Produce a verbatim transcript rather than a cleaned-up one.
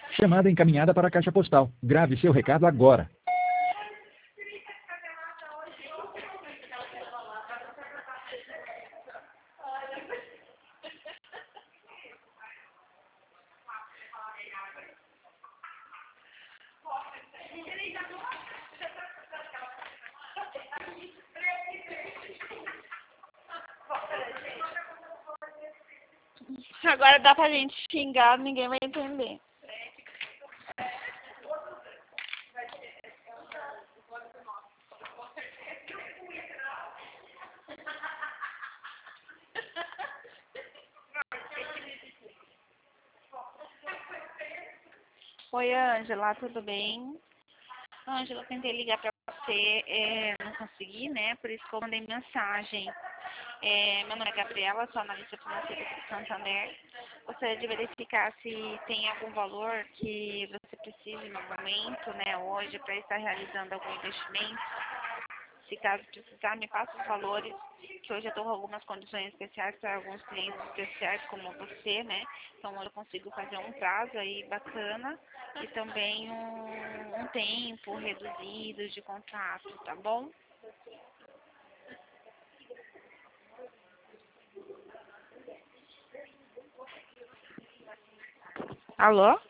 Chamada encaminhada para a caixa postal. Grave seu recado agora. Agora dá pra gente xingar, ninguém vai entender. Oi, Ângela, tudo bem? Ângela, eu tentei ligar pra você, é, não consegui, né? Por isso que eu mandei mensagem. É, meu nome é Gabriela, sou analista financeira do Santander. Gostaria de verificar se tem algum valor que você precise no momento, né, hoje, para estar realizando algum investimento. Se caso precisar, me passa os valores, que hoje eu estou com algumas condições especiais para alguns clientes especiais como você, né? Então hoje eu consigo fazer um prazo aí bacana e também um, um tempo reduzido de contrato, tá bom? Alô?